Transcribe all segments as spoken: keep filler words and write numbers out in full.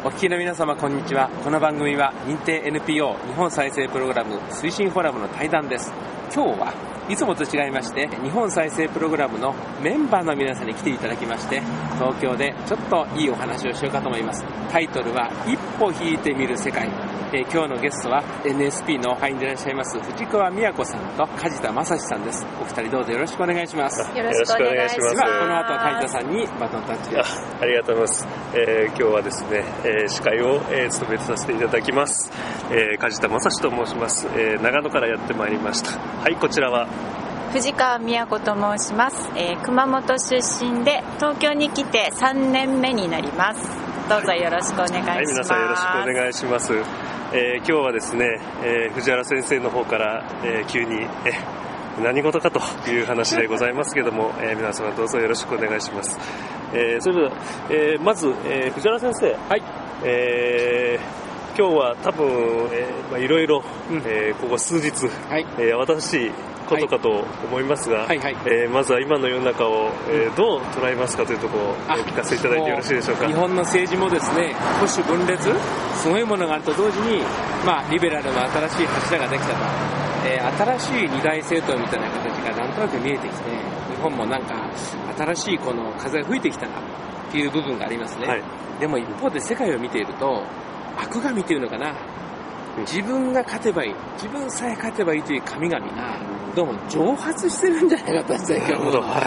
お聞きの皆様こんにちは。この番組は認定 エヌピーオー 日本再生プログラム推進フォーラムの対談です。今日はいつもと違いまして日本再生プログラムのメンバーの皆さんに来ていただきまして、東京でちょっといいお話をしようかと思います。タイトルは一歩引いてみる世界。えー、今日のゲストは エヌエスピー の会員でいらっしゃいます藤川美也子さんと梶田正史さんです。お二人どうぞよろしくお願いします。 よろしくお願いします。 ではこの後梶田さんにバトンタッチです。 あ, ありがとうございます。えー、今日はですね、えー、司会を、えー、務めさせていただきます、えー、梶田正史と申します、えー、長野からやってまいりました。はい、こちらは藤川美也子と申します、えー、熊本出身で東京に来てさんねんめになります。どうぞよろしくお願いします。はい、 皆さんよろしくお願いします。えー、今日はですね、えー、藤原先生の方から、えー、急にえ何事かという話でございますけども、えー、皆様どうぞよろしくお願いします。えー、それでは、えー、まず、えー、藤原先生、 はい、 えー、今日は多分、えーまあ、いろいろ、うんえー、ここ数日、はいえー、私ことかと思いますが、はいはいはいえー、まずは今の世の中を、えー、どう捉えますかというところをお聞かせいただいてよろしいでしょうか。 日本の政治もですね、保守分裂すごいものがあると同時に、まあ、リベラルの新しい柱ができたと、えー、新しい二大政党みたいな形がなんとなく見えてきて、日本もなんか新しいこの風が吹いてきたなっていう部分がありますね、はい、でも一方で世界を見ていると悪神というのかな、自分が勝てばいい、自分さえ勝てばいいという神々がどうも蒸発してるんじゃないかと私は思う、はい、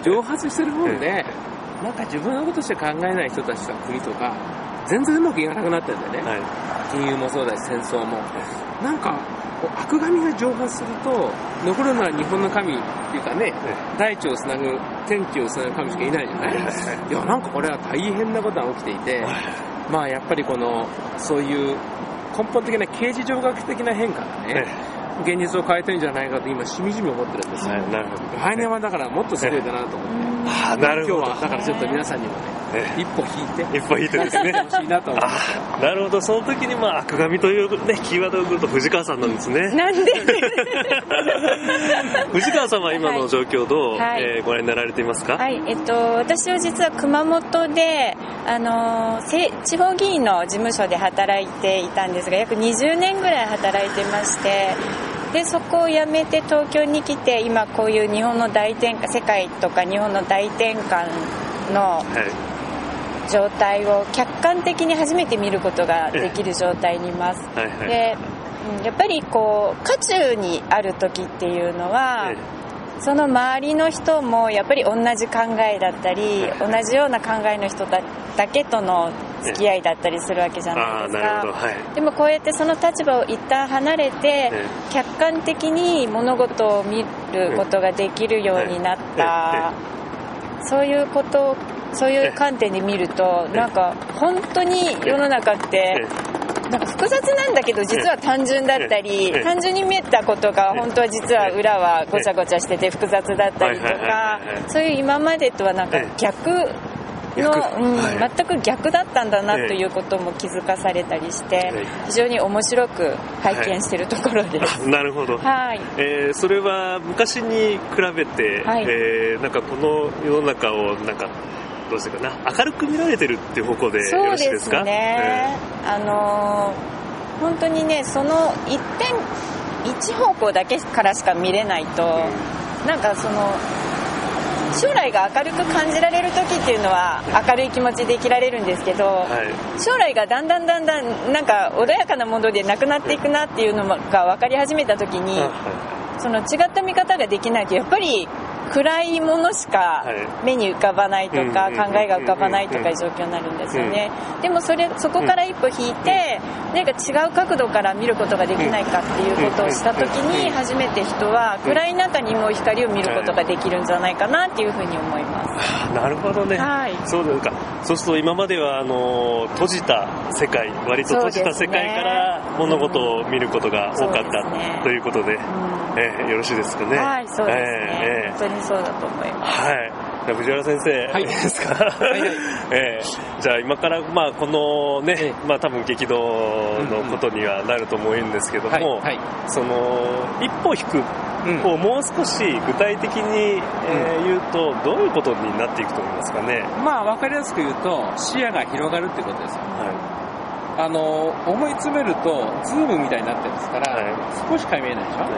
蒸発してるもんで、なんか自分のことしか考えない人たちとか国とか全然うまくいかなくなってるんだよね、はい、金融もそうだし戦争も、なんか悪神が蒸発すると残るのは日本の神っていうかね、大地をつなぐ天地をつなぐ神しかいないじゃない、いやなんかこれは大変なことが起きていて、まあやっぱりこのそういう根本的な刑事上学的な変化がね、現実を変えてるんじゃないかと今しみじみ思ってるんですよ、はい、なるほど。来年はだからもっとすごいだなと思って、はあ、なるほど。今日はだからちょっと皆さんにもね、一歩引いて一歩引いてですねほしいなと思って。 なるほど。その時にまあ悪神という、ね、キーワードが来ると藤川さんなんですね。 なんで藤川さんは今の状況どう、はいえー、ご覧になられていますか。 はい、えっと、私は実は熊本で、あのー、地方議員の事務所で働いていたんですが、約にじゅうねんぐらい働いてまして、でそこを辞めて東京に来て、今こういう日本の大転換、世界とか日本の大転換の状態を客観的に初めて見ることができる状態にいます、はいはい、でやっぱりこう渦中にある時っていうのは、その周りの人もやっぱり同じ考えだったり、同じような考えの人だけとの付き合いだったりするわけじゃないですか。はい、でもこうやってその立場を一旦離れて、客観的に物事を見ることができるようになった、そういうことそういう観点で見ると、なんか本当に世の中ってなんか複雑なんだけど実は単純だったり、単純に見えたことが本当は実は裏はごちゃごちゃしてて複雑だったりとか、そういう今までとはなんか逆の、うんはい、全く逆だったんだなということも気づかされたりして、非常に面白く拝見しているところです、 はい、なるほど、はいえー、それは昔に比べて、はいえー、なんかこの世の中をなんかどうしてかな、明るく見られてるっていう方向でよろしいですか。そうですね、 えー、あのー、本当にね、その一点一方向だけからしか見れないと、うん、なんかその将来が明るく感じられる時っていうのは明るい気持ちで生きられるんですけど、はい、将来がだんだんだんだんなんか穏やかなものでなくなっていくなっていうのが分かり始めた時に、はい、その違った見方ができないとやっぱり暗いものしか目に浮かばないとか、考えが浮かばないとかいう状況になるんですよね。でもそれそこから一歩引いて、何か違う角度から見ることができないかっていうことをした時に、初めて人は暗い中にも光を見ることができるんじゃないかなっていうふうに思います。 なるほどね、はい、そうですか。そうすると今まではあの閉じた世界、割と閉じた世界から物事を見ることが多かった、ね、ということで、うんえー、よろしいですかね。 はい、そうですね、えー、本当にそうだと思います。 はい。じゃあ藤原先生、はい、ですか。はいはい、えー、じゃあ今からまあこのね、えー、まあ多分激動のことにはなると思うんですけども、うんうんはいはい、その一歩引くをもう少し具体的に、うんえー、言うとどういうことになっていくと思いますかね。 まあ分かりやすく言うと視野が広がるってことですよ。はいあの思い詰めるとズームみたいになってるんですから、はい、少ししか見えないでしょ、はい、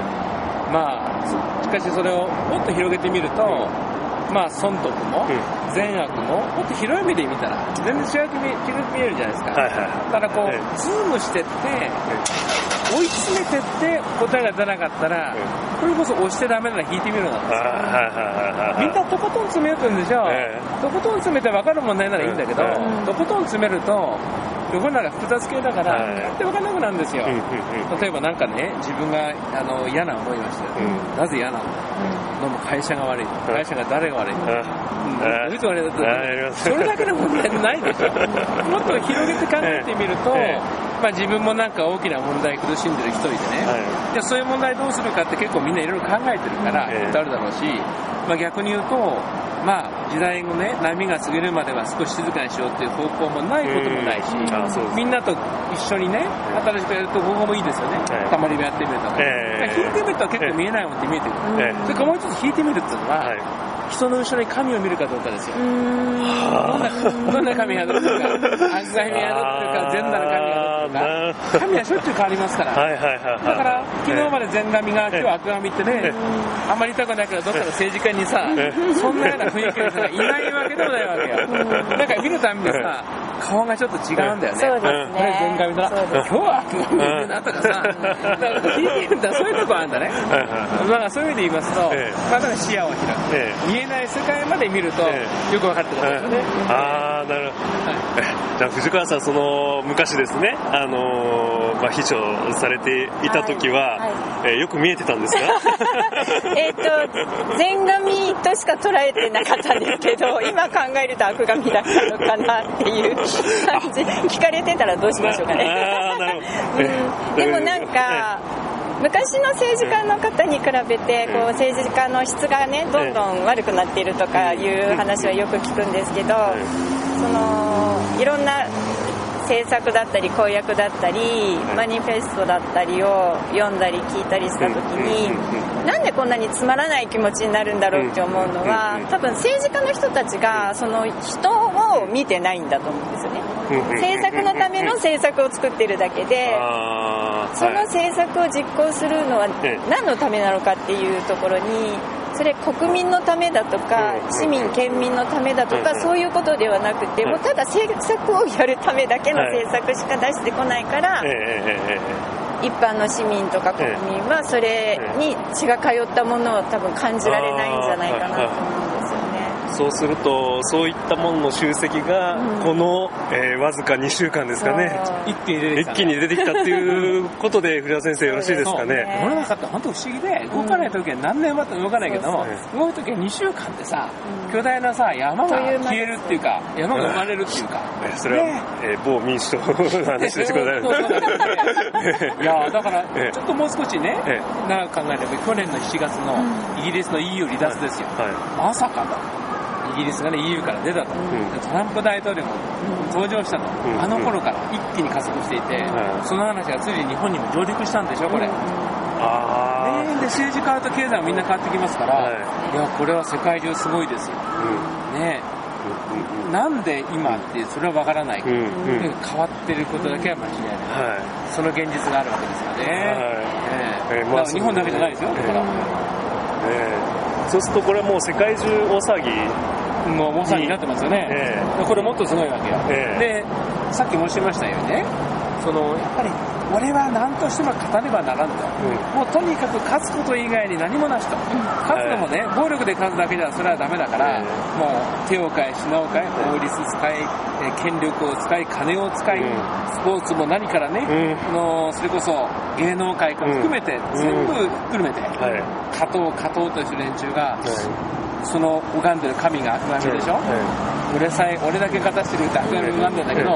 まあしかしそれをもっと広げてみると、うん、まあ損得も、うん、善悪ももっと広い目で見たら全然違うく見えるじゃないですか、はいはい、だからこう、はい、ズームしてって、はい、追い詰めてって答えが出なかったら、はい、これこそ押してダメなら引いてみるなんですよ、はい、みんなとことん詰めようと言うんでしょ、はい、とことん詰めて分かる問題ならいいんだけど、はい、とことん詰めると世の中複雑系だから、はい、やって分からなくなるんですよ、うんうんうん、例えばなんかね自分があの嫌な思いをしてる、うん、なぜ嫌なの、うん、会社が悪い、会社が誰が悪い、うん、どういう人が悪いだとそれだけの問題ないでしょもっと広げて考えてみると、えーまあ、自分もなんか大きな問題苦しんでる一人でね、はい、でそういう問題どうするかって結構みんないろいろ考えてるから、えー、あるだろうし、まあ、逆に言うとまあ、時代のね波が過ぎるまでは少し静かにしようっていう方向もないこともないし、みんなと一緒にね新しくやると方法もいいですよね、はい、たまり場やってみるとか、えー、引いてみると結構見えないもんって見えてくる、えー、それからもう一つ引いてみるっていうのは、はい、人の後ろに神を見るかどうかですよ。どんなどんな神がどうか悪神がどうか善なる神がどうか神はしょっちゅう変わりますから、はいはいはいはい、だから昨日まで善神が今日は悪神ってね、あんまり痛くないけどどっかの政治家にさそんなような雰囲気の人がいないわけでもないわけよ。なんか見るたびにさ顔がちょっと違うんだよね。 そうですね。これ善神だな、 今日は悪神だなとかさ、だから聞いてるんだ、そういうとこあるんだね。まあそういう意味で言いますと、まだ視野を開く、見えない世界まで見るとよく分かってくるんですよね。 ああ、なるほど。じゃあ藤川さん、その昔ですね、あのまあ秘書されていた時は、はいはい、えー、よく見えてたんですか？ えっと善神としか捉えてなかったんですけど、今考えると悪神だったのかなっていう感じ。聞かれてたらどうしましょうかね。あなるほど、うん、でもなんか、昔の政治家の方に比べてこう政治家の質がねどんどん悪くなっているとかいう話はよく聞くんですけど、そのいろんな政策だったり公約だったりマニフェストだったりを読んだり聞いたりした時に、なんでこんなにつまらない気持ちになるんだろうって思うのは、多分政治家の人たちがその人を見てないんだと思うんですよね。政策のための政策を作っているだけで、その政策を実行するのは何のためなのかっていうところに、それ国民のためだとか市民県民のためだとかそういうことではなくて、もうただ政策をやるためだけの政策しか出してこないから、一般の市民とか国民はそれに血が通ったものを多分感じられないんじゃないかなと思うんですよね。 そうするとそういったものの集積がこの、うんえー、わずかにしゅうかんですかね、 一気に出てきた、 一気に出てきたっていうことで藤田先生よろしいですかね。 世の中って本当不思議で、動かないときは何年待っても動かないけども、うん、動くときはにしゅうかんってさ、うん、巨大なさ山が消えるっていうか山が生まれるっていうか、 うん、それは、ねえー、某民主党の話でしてください。 いやだからちょっともう少しね、えー、長く考えれば去年のしちがつのイギリスの イーユー 離脱ですよ、はいはい、まさかだイギリスがね イーユー から出たと、うん、トランプ大統領も登場したと、うん、あの頃から一気に加速していて、うん、その話がついに日本にも上陸したんでしょこれ、うん、あね、で政治変わると経済もみんな変わってきますから、はい、いやこれは世界中すごいですよ、うん、ねえ、うん、なんで今ってそれは分からないけど、うん、変わってることだけは間違いない、はい、その現実があるわけですよね、はいねえー、だから日本だけじゃないですよ、だから、えー、そうするとこれはもう世界中大騒ぎもう大騒ぎになってますよね、えー、これもっとすごいわけよ、えー、でさっき申しましたようにね、そのやっぱり俺は何としても勝たねばならんと、うん、もうとにかく勝つこと以外に何もなしと、うん、勝つのもね、えー、暴力で勝つだけじゃそれはダメだから、えー、もう手を変え品を変え法律使い、えー、権力を使い金を使い、うん、スポーツも何からね、うん、のそれこそ芸能界から含めて、うん、全部含めて、うん、勝とう勝とうという連中が、うん、その拝んでる神が悪神でしょ、うん、俺さえ俺だけ勝たしてるって悪神拝んでんだけど、うん、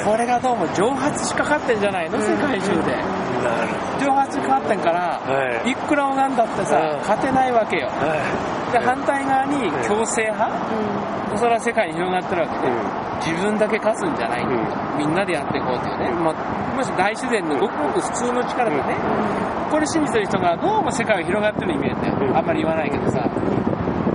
これがどうも蒸発しかかってんじゃないの、うん、世界中で、うん、蒸発しかかってんから、うん、いくら拝んだってさ、うん、勝てないわけよ、うん、で反対側に強制派、うん、それは世界に広がってるわけで、うん、自分だけ勝つんじゃないんだと、うん、みんなでやっていこうというね、まあ、もし大自然のごくごく普通の力でね、うん、これ信じてる人がどうも世界が広がってるように見えて、うん、あんまり言わないけどさ、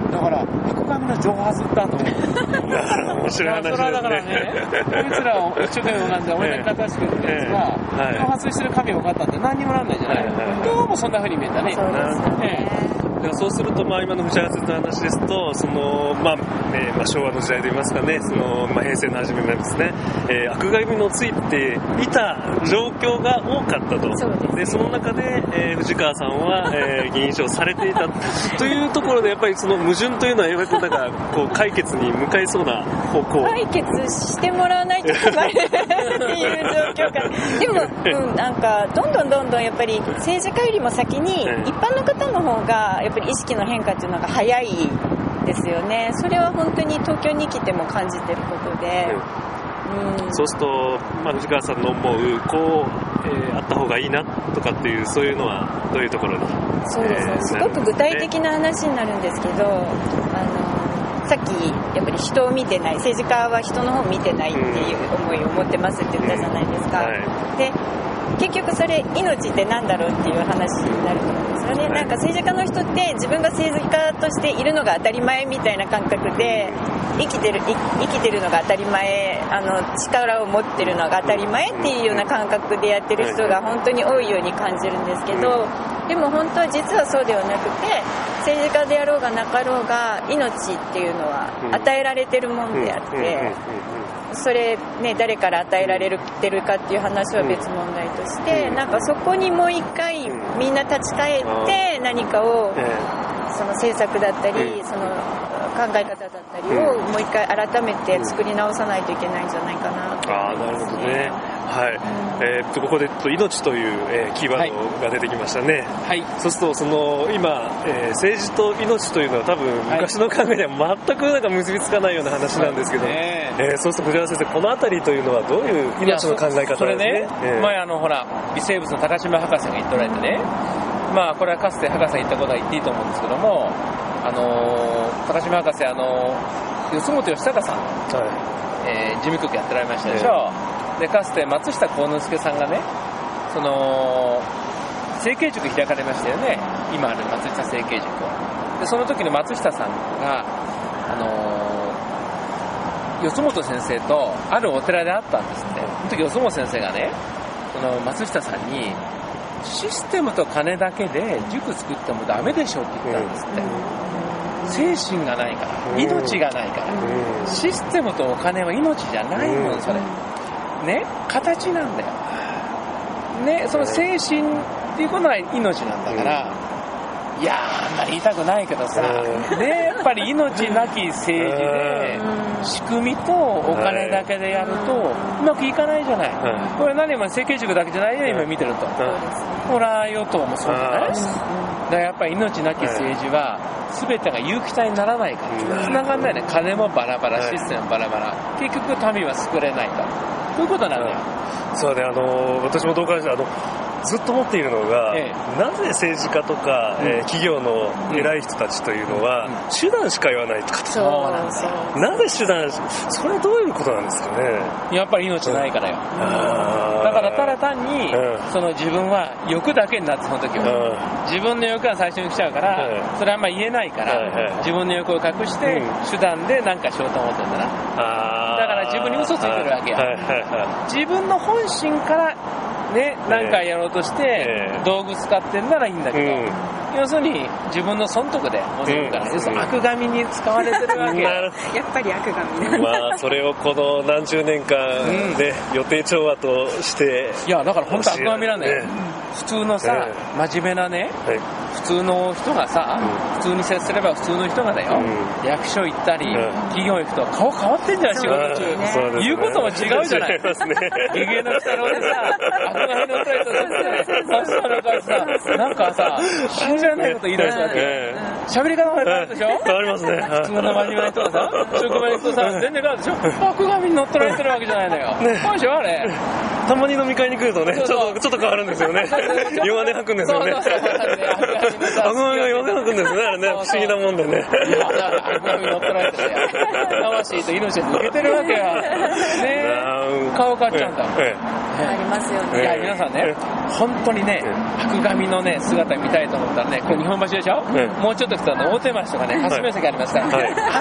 だから悪神の蒸発ったと思う。 なるほど、面白い話ですね。 それはだからね、こいつらを一生懸命なんで、俺が正しく言ったやつが、蒸発してる神が分かったんで何にもなんないじゃない。どうもそんな風に見えたね。 そうですね。 そうすると、まあ、今の藤原さんの話ですと、そのまあねまあ、昭和の時代といいますかね、そのまあ、平成の初めなんですね、えー、悪神のついていた状況が多かったと。 そうですね。 でその中で、えー、藤川さんは、えー、議員賞されていたというところで、やっぱりその矛盾というのは、やっぱりなんかこう解決に向かいそうな方向。 解決してもらわないと困るっていう状況か。でも、うん、なんかどんどんどんどんやっぱり政治家よりも先に一般の方の方がやっぱり意識の変化っていうのが早いですよね。それは本当に東京に来ても感じてることで、 うんうん、そうすると、まあ、藤川さんの思うこう、えー、あった方がいいなとかっていう、そういうのはどういうところに。 そうですね、えー、すごく具体的な話になるんですけど、あのさっきやっぱり人を見てない、政治家は人の方を見てないっていう思いを持ってますって言ったじゃないですか、うんはい、で結局それ命ってなんだろうっていう話になると思うんですよね、はい、なんか政治家の人って自分が政治家としているのが当たり前みたいな感覚で生きてる生きてるのが当たり前、あの力を持ってるのが当たり前っていうような感覚でやってる人が本当に多いように感じるんですけど、でも本当は実はそうではなくて、政治家であろうがなかろうが命っていうのは与えられてるもんであって、それね、誰から与えられてるかっていう話は別問題として、なんかそこにもう一回みんな立ち返って何かをその政策だったりその考え方だったりをもう一回改めて作り直さないといけないんじゃないかなと思いますね。ああ、なるほどね。 はい、うん、えー、っとここで命という、えー、キーワードが出てきましたね。はい。そうするとその今、えー、政治と命というのは多分昔の考えでは全くなんか結びつかないような話なんですけど、はい、ねえー、そうすると藤原先生、このあたりというのはどういう命の考え方なんですか。それね、 えー、前あのほら微生物の高島博士が言っておられてね、まあこれはかつて博士が言ったことは言っていいと思うんですけども、あのー、高島博士、あのー、四本義孝さん、はい、えー、事務局やってられましたでしょ、えー、でかつて松下幸之助さんがね、その成蹊塾開かれましたよね、今ある松下成蹊塾を。でその時の松下さんが、あのー、四本先生とあるお寺で会ったんですって。その時四本先生がね、その松下さんにシステムと金だけで塾作ってもダメでしょって言ったんですって、うん、精神がないから、命がないから、うん、システムとお金は命じゃないもん、それね、形なんだよね、その精神っていうことは命なんだから、うん、いやーあんまり言いたくないけどさ、うん、ね、やっぱり命なき政治で仕組みとお金だけでやるとうまくいかないじゃない、うん、これ何も成蹊塾だけじゃないよ、今見てると、うん、ほら与党もそうじゃない、だからやっぱり命なき政治は全てが有機体にならないから繋がんないね、金もバラバラ、システムもバラバラ、結局民は作れないと、こういうことなんだよ、 うん、そうね、あの私も同感して、あのずっと思っているのが、ええ、なぜ政治家とか、うん、えー、企業の偉い人たちというのは、うん、手段しか言わないとか、 そうなんですよ。 なぜ手段、それはどういうことなんですかね。 やっぱり命ないからよ、うん、だからただ単に、うん、その自分は欲だけになって、その時は、うん、自分の欲が最初に来ちゃうから、うん、それはあんま言えないから、うん、自分の欲を隠して、うん、手段で何かしようと思ってんだな、あ、だから自分に嘘ついてるわけや、はいはいはい、自分の本心からね、何かやろうとして道具使ってんならいいんだけど、うん、要するに自分の損得で戻るから、うん、要するに悪神に使われてるわけややっぱり悪神なんだ、 まあ、それをこの何十年間で、うん、予定調和としていやだから本当悪神なんだよ、ね、普通のさ、ね、真面目なね、はい、普通の人がさ、うん、普通に接すれば普通の人がだよ、うん、役所行ったり、うん、企業行くと顔変わってんじゃん、仕事中、ね、言うことも違うじゃない、ゲゲの鬼太郎でさ悪神の人とさ、なんかさ信じられないこと言い出すわけ、喋り方も変わるでしょ、 変わりますね、 普通の真面目な人がさ職場に行くとさ全然変わるでしょ、悪神に乗っ取られてるわけじゃないのよ、そうでしょあれたまに飲み会に来るとね、ちょっとちょっと変わるんですよね。弱音吐くんですよね。あの弱音吐くんですね、あれね、不思議なもんでね。 悪神乗っ取られてね、魂と命で抜けてるわけや。ね、顔変わっちゃうんだ。 ありますよね。 いや、皆さんね、本当にね、白神のね、姿見たいと思ったらね、これ日本橋でしょ、もうちょっと来たら大手町とかね、霞ヶ関ありますから、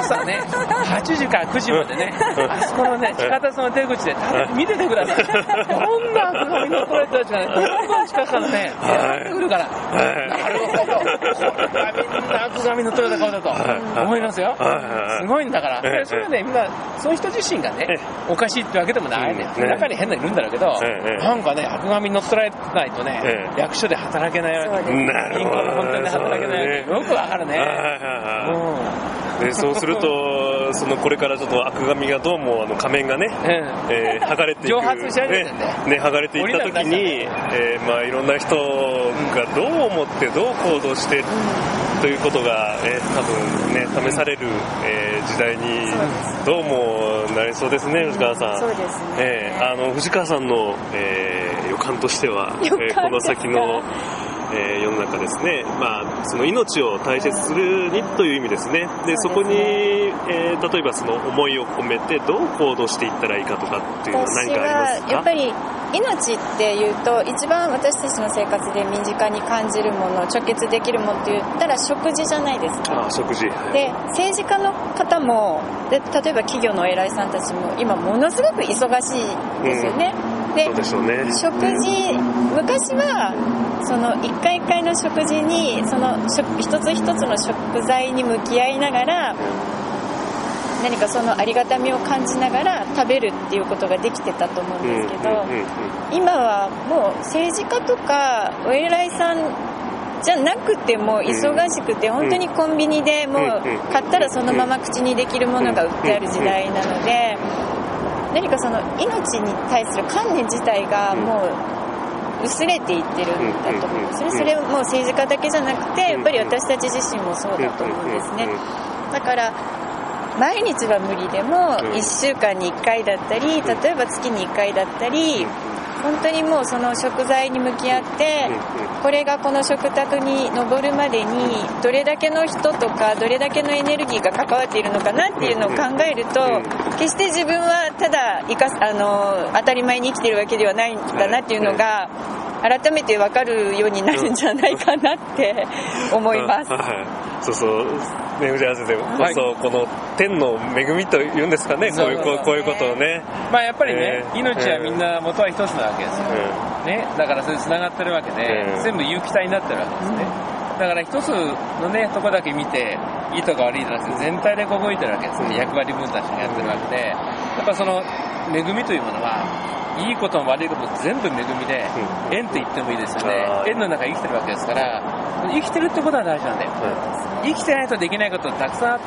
朝ね、はちじからくじまでね、あそこのね、地下鉄の出口で見ててください。どんな白神の人たちがね、どんどん近くからね、やってくるから、なるほど、これがみんな白神の取れた顔だと思いますよ。すごいんだから。それはね、みんな、そういう人自身がね、おかしいってわけでもないね。中に変なのいるんだろうけど、なんかね、白神に乗っ取られないとね、役所で働けないわけ。銀行の本店で働けないわけ。よくわかるね。 でそうすると、そのこれからちょっと悪神がどうもあの仮面がね、えー、剥がれていく、 蒸発しちゃうんだよね。 ね、剥がれていった時に、えー、まあいろんな人がどう思ってどう行動してということが、えー、多分ね試される、えー、時代にどうもなりそうですね、藤川さん。 そうですね。 えー、あの藤川さんの、えー、予感としては、えー、この先のえー、世の中ですね、まあ、その命を大切するにという意味ですね。で、そこに、えー、例えばその思いを込めてどう行動していったらいいかとかっていうのは何かありますか？ 私はやっぱり命っていうと一番私たちの生活で身近に感じるもの、直結できるものって言ったら食事じゃないですか。 あ、食事。はい、 で、政治家の方もで、例えば企業の偉いさんたちも今ものすごく忙しいですよね。うん、で、 そうでしょうね。 食事、昔はその一回一回の食事にその一つ一つの食材に向き合いながら何かそのありがたみを感じながら食べるっていうことができてたと思うんですけど、今はもう政治家とかお偉いさんじゃなくても忙しくて本当にコンビニでもう買ったらそのまま口にできるものが売ってある時代なので、何かその命に対する観念自体がもう薄れていってるんだと思うんですね。それはもう政治家だけじゃなくてやっぱり私たち自身もそうだと思うんですね。だから毎日は無理でもいっしゅうかんにいっかいだったり、例えば月にいっかいだったり、本当にもうその食材に向き合ってこれがこの食卓に上るまでにどれだけの人とかどれだけのエネルギーが関わっているのかなっていうのを考えると、決して自分はただ生かすあの当たり前に生きているわけではないんだなっていうのが改めて分かるようになるんじゃないかなって思います。 そうそうね、藤原先生こそ、はい、この天の恵みというんですかね、こういう、こう、こういうことをね、 まあ、やっぱりね、えー、命はみんな元は一つなわけですよ、えーね、だからそれで繋がってるわけで、えー、全部有機体になってるわけですね、うん、だから一つのねとこだけ見ていいとか悪いとか全体でこう動いてるわけですね、うん、役割分担してやってるわけで、やっぱその恵みというものはいいことも悪いことも全部恵みで、うん、縁って言ってもいいですよね。縁の中に生きてるわけですから生きてるってことは大事なんだよ、うん、生きてないとできないことがたくさんあって、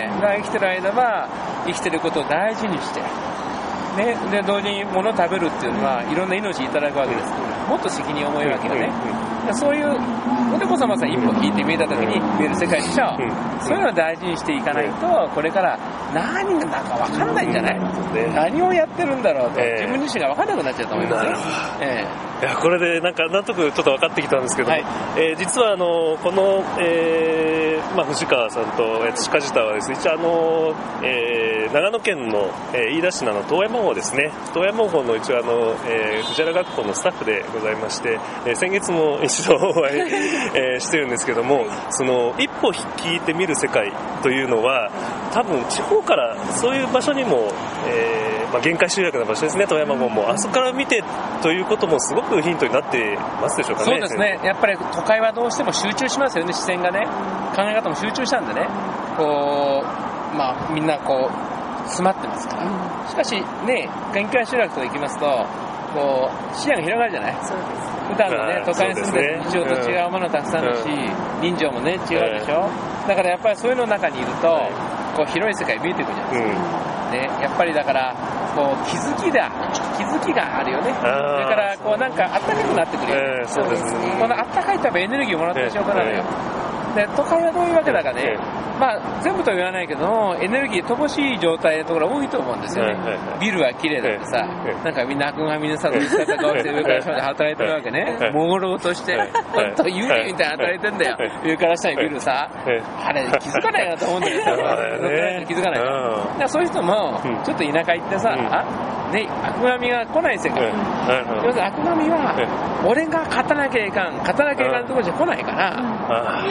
が生きてる間は生きてることを大事にしてね、で同時に物を食べるっていうのはいろんな命いただくわけですから、もっと責任重いわけよね、うん、そういうおでこさまさん一歩聞いて見えた時に見える世界でしょ、うん、そういうのを大事にしていかないとこれから何がなんか分かんないんじゃない、うん、何をやってるんだろうと、えー、自分自身が分かんなくなっちゃうと思いますよ、えー、いやこれでなんか納得ちょっと分かってきたんですけど、はい、えー、実はあのこの、えーまあ、藤川さんと津鹿自体はですね、一応あの、えー、長野県の、えー、飯田市の遠山号ですね、遠山号の一応あの、えー、藤原学校のスタッフでございまして、えー、先月も一度お会い、えー、してるんですけども、その一歩引いてみる世界というのは多分地方からそういう場所にも、えーまあ、限界集約な場所ですね、遠山号もあそこから見てということもすごくヒントになってますでしょうかね。 そうですね、やっぱり都会はどうしても集中しますよね、視線がね、考え方も集中したんでね、こう、まあ、みんなこう詰まってますから、しかしね、限界集落とか行きますとこう視野が広がるじゃない。そうです。普段のね、都会に住んでる日常と違うものたくさんあるし、人情もね違うでしょ、だからやっぱりそういうの中にいるとこう広い世界見えてくるじゃないですか、ね、やっぱりだからこう気づきだ気づきがあるよね。だからこうなんかあったかくなってくるよね、 そうですね。 このあったかいとエネルギーをもらってしょうがないのよ、で都会はどういうわけだかね、 まあ、全部とは言わないけども、エネルギー乏しい状態のところが多いと思うんですよね。はいはいはい、ビルは綺麗だってさ、はいはい、なんかみんな赤髪のさ、取り方顔して上から下まで働いてるわけね。朦朧として、本当幽霊みたいに働いてんだよ。上から下にビルさ、あれ気づかないなと思うんだけど、気づかないから。だからそういう人も、ちょっと田舎行ってさ、ね、赤髪が来ない世界。要するに赤髪は、俺が勝たなきゃいかん、勝たなきゃいかんところじゃ来ないから、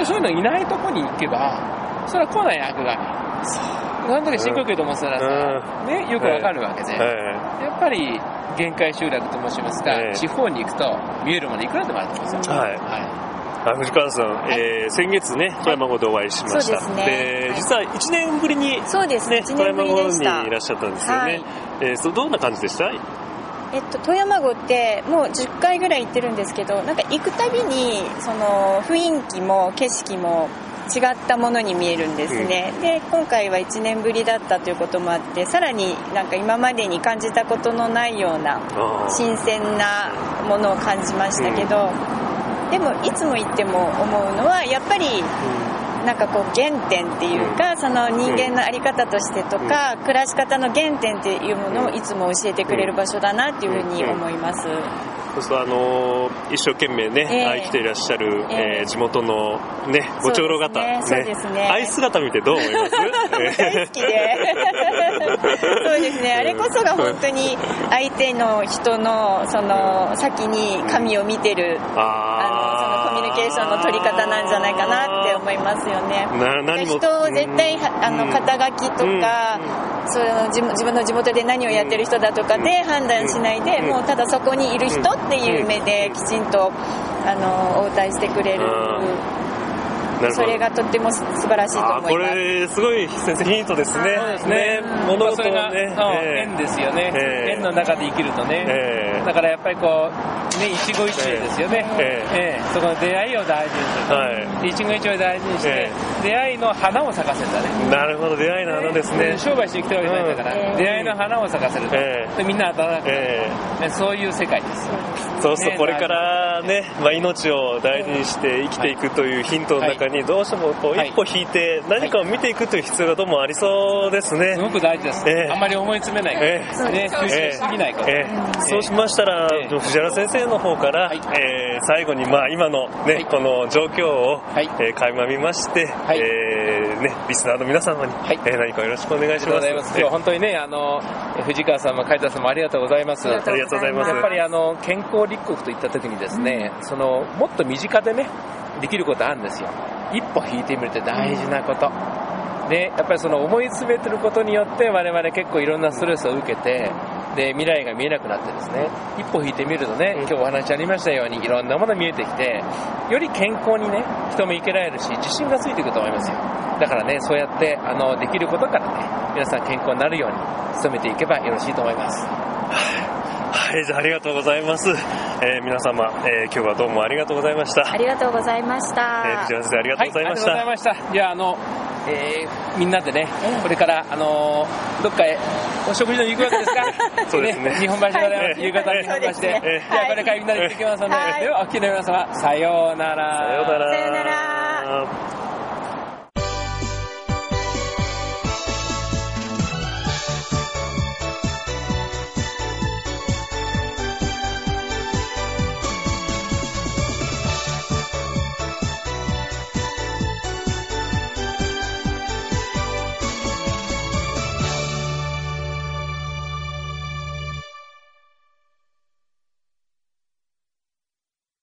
そういうのいないとこに行けば、それは来ない赤髪。その時深呼吸と思ってたらさ、ね、よくわかるわけで、やっぱり限界集落と申しますか、地方に行くと見えるものいくらでもあると思うんですよ。はい。 あ、藤川さん、はい、えー、先月ね、富山号でお会いしました。そうですね。で、はい、実はいちねんぶりに、ね、 そうですね、 富山号にいらっしゃったんですよね。はい、えー、そどんな感じでした？ えっと、富山号ってもうじゅっかいぐらい行ってるんですけど、なんか行くたびにその雰囲気も景色も違ったものに見えるんですね、うん、で今回はいちねんぶりだったということもあって、さらになんか今までに感じたことのないような新鮮なものを感じましたけど、うん、でもいつも行っても思うのはやっぱり、うん、なんかこう原点っていうか、その人間の在り方としてとか、暮らし方の原点っていうものをいつも教えてくれる場所だなっていうふうに思います。 そうするとあのー、一生懸命ね、えー、生きていらっしゃる、えーえー、地元のね、ご長老方、ね、 そうですね。 ああいう姿見てどう思います？ 大好きで。そうですね。あれこそが本当に相手の人のその先に神を見てる、うん、あのそのコミュニケーションの取り方なんじゃないかなって思いますよね。な何も人を絶対、うん、あの肩書きとか、うん、その自分の地元で何をやってる人だとかで判断しないで、うん、もうただそこにいる人っていう目できちんとあの応対してくれる、それがとっても素晴らしいと思います。 これすごい先生ヒントですね。 そうですね。物事がね、縁ですよね。縁の中で生きるとね。だからやっぱりこうね、一期一会ですよね。ええ、そこの出会いを大事にする。はい。一期一会を大事にして、出会いの花を咲かせたね。 なるほど、出会いの花ですね。 商売しに来てるわけじゃないんだから、出会いの花を咲かせると、みんな働く。そういう世界です。 そうするとこれからね、まあ命を大事にして生きていくというヒントの中にどうしてもこう一歩引いて何かを見ていくという必要がどうもありそうですね。 すごく大事です。あんまり思い詰めないから、ね、吸収しすぎないから。 そうしましたら藤原先生の方から最後にまあ今のねこの状況を垣間見まして、ねリスナーの皆様に何かよろしくお願いします。 今日本当にねあの藤川さんも梶田さんもありがとうございます。 ありがとうございます。 やっぱりあの健康立国といった時にですね、そのもっと身近でねできることあるんですよ。一歩引いてみるって大事なこと、でやっぱりその思い詰めてることによって我々結構いろんなストレスを受けて、で未来が見えなくなってですね、一歩引いてみるとね、今日お話ありましたようにいろんなものが見えてきて、より健康にね人も生けられるし自信がついていくと思いますよ。だからねそうやってあのできることからね皆さん健康になるように努めていけばよろしいと思います。 はい、じゃあありがとうございます。えー、皆様、えー、今日はどうもありがとうございました。 ありがとうございました。 えー、藤原先生ありがとうございました。 はい、ありがとうございました。じゃああの、えー、みんなでね、これからあのどっかへお食事に行くわけですか。 そうですね。 日本橋でございます。夕方に日本橋で。えー、じゃあこれからみんなで行ってきますので、ではお聞きの皆様さようなら。 さようなら。 さようなら。